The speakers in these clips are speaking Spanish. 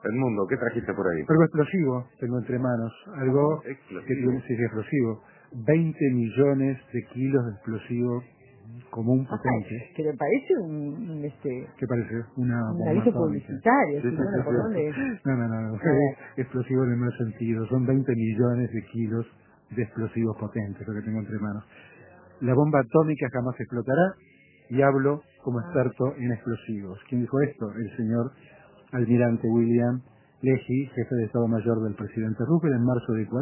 Edmundo, ¿qué trajiste por ahí? Algo explosivo tengo entre manos. Algo que tiene explosivo. 20 millones de kilos de explosivo común potente. Que me parece ¿Qué parece? Una aviso publicitario. Sí, No. Explosivo en el mal sentido. Son 20 millones de kilos de explosivos potentes, lo que tengo entre manos. La bomba atómica jamás explotará, y hablo como experto en explosivos. ¿Quién dijo esto? El señor almirante William Leahy, jefe de Estado Mayor del presidente Roosevelt en marzo de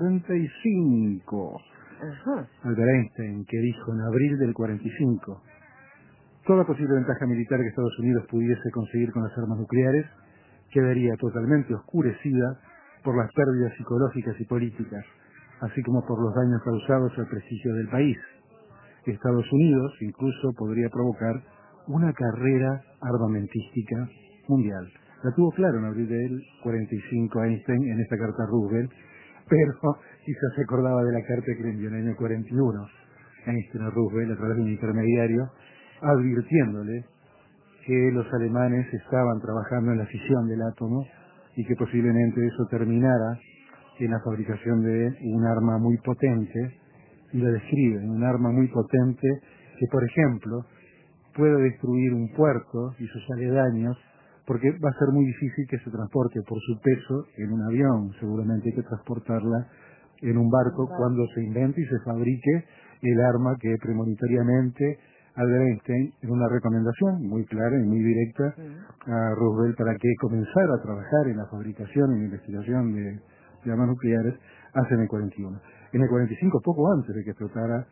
45. Albert Einstein, que dijo en abril del 45: toda posible ventaja militar que Estados Unidos pudiese conseguir con las armas nucleares quedaría totalmente oscurecida por las pérdidas psicológicas y políticas, así como por los daños causados al prestigio del país. Estados Unidos incluso podría provocar una carrera armamentística mundial. La tuvo claro en abril del 45 Einstein en esta carta a Roosevelt, pero quizás se acordaba de la carta que le envió en el año 41 Einstein a Roosevelt a través de un intermediario, advirtiéndole que los alemanes estaban trabajando en la fisión del átomo y que posiblemente eso terminara en la fabricación de un arma muy potente, y lo describe, un arma muy potente que, por ejemplo, puede destruir un puerto y sus aledaños, porque va a ser muy difícil que se transporte por su peso en un avión. Seguramente hay que transportarla en un barco cuando se invente y se fabrique el arma que premonitoriamente Albert Einstein, en una recomendación muy clara y muy directa a Roosevelt para que comenzara a trabajar en la fabricación y en la investigación de armas nucleares, hace en el 41. En el 45, poco antes de que explotara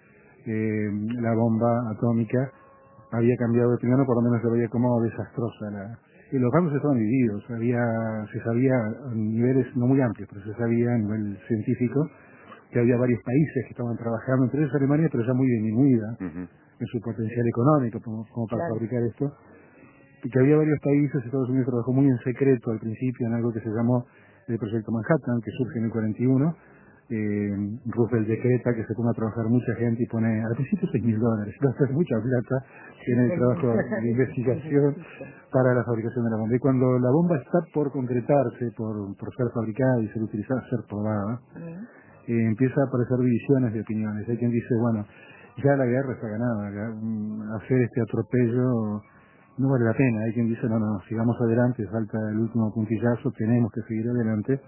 la bomba atómica, había cambiado de opinión, o por lo menos se veía como desastrosa. Los bandos estaban divididos, se sabía a niveles no muy amplios, pero se sabía a nivel científico que había varios países que estaban trabajando, entre ellos Alemania, pero ya muy disminuida en su potencial económico como para fabricar esto, y que había varios países. Estados Unidos trabajó muy en secreto al principio en algo que se llamó el Proyecto Manhattan, que surge en el 41. Roosevelt decreta que se ponga a trabajar mucha gente y pone al principio $6,000, gastas mucha plata en el trabajo de investigación para la fabricación de la bomba. Y cuando la bomba está por concretarse, por ser fabricada y ser utilizada, ser probada, empieza a aparecer divisiones de opiniones. Hay quien dice, bueno, ya la guerra está ganada, hacer este atropello no vale la pena. Hay quien dice, no, sigamos adelante, falta el último puntillazo, tenemos que seguir adelante.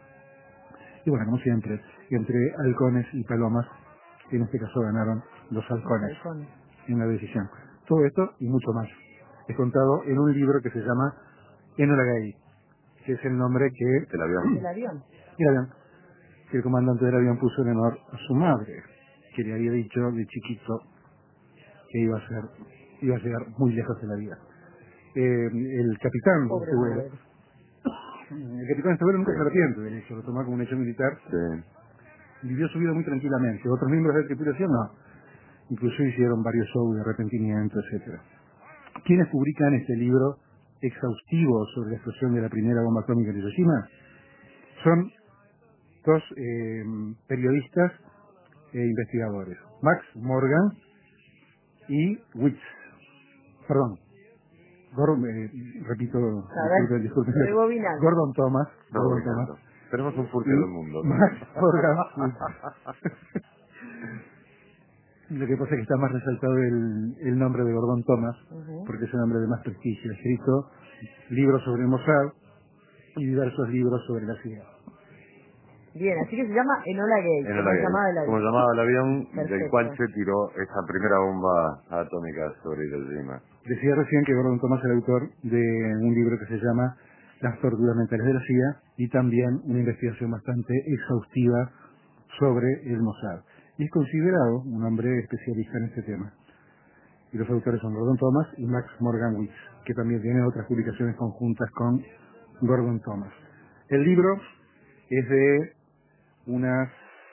Y bueno, como siempre, entre halcones y palomas, en este caso ganaron los halcones en la decisión. Todo esto y mucho más es contado en un libro que se llama Enola Gay, que es el nombre que del avión que el comandante del avión puso en honor a su madre, que le había dicho de chiquito que iba a llegar muy lejos de la vida. El capitán de este vuelo, nunca se arrepiente del hecho, lo tomó como un hecho militar. Vivió su vida muy tranquilamente. Otros miembros de la tripulación no. Incluso hicieron varios shows de arrepentimiento, etcétera. ¿Quiénes publican este libro exhaustivo sobre la explosión de la primera bomba atómica de Hiroshima? Son dos periodistas e investigadores, Max Morgan y disculpen, Gordon Thomas. Tenemos un furcio del mundo. Max Morgan. Lo que pasa es que está más resaltado el nombre de Gordon Thomas, porque es un hombre de más prestigio. Ha escrito libros sobre el Mossad y diversos libros sobre la CIA. Bien, así que se llama Enola Gay, como llamaba el avión del cual se tiró esa primera bomba atómica sobre Hiroshima. Decía recién que Gordon Thomas es el autor de un libro que se llama Las torturas mentales de la CIA, y también una investigación bastante exhaustiva sobre el Mossad. Y es considerado un hombre especialista en este tema. Y los autores son Gordon Thomas y Max Morgan Wicks, que también tiene otras publicaciones conjuntas con Gordon Thomas. El libro es de unas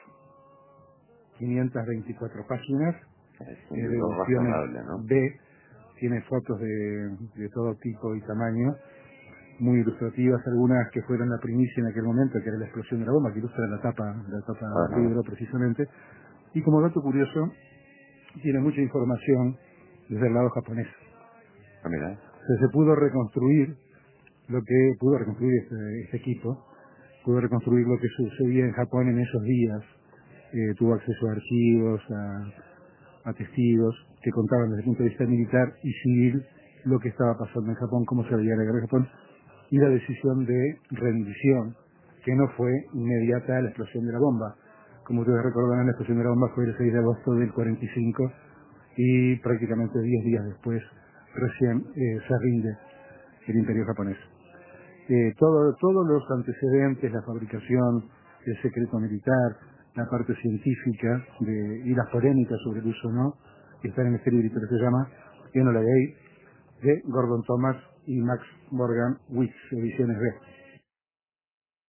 524 páginas, es de razonable, ¿no? B, tiene fotos de todo tipo y tamaño, muy ilustrativas, algunas que fueron la primicia en aquel momento, que era la explosión de la bomba, que ilustra la tapa del libro precisamente. Y como dato curioso, tiene mucha información desde el lado japonés. Mira. Se pudo reconstruir lo que pudo reconstruir este equipo, pudo reconstruir lo que sucedía en Japón en esos días. Tuvo acceso a archivos, a testigos que contaban desde el punto de vista militar y civil lo que estaba pasando en Japón, cómo se veía la guerra de Japón, y la decisión de rendición, que no fue inmediata a la explosión de la bomba. Como ustedes recordarán, la explosión de la bomba fue el 6 de agosto del 45 y prácticamente 10 días después recién se rinde el imperio japonés. Todos los antecedentes, la fabricación, el secreto militar, la parte científica y las polémicas sobre el uso o no, están en este librito que se llama Enola Gay, de Gordon Thomas y Max Morgan Weeks, ediciones B.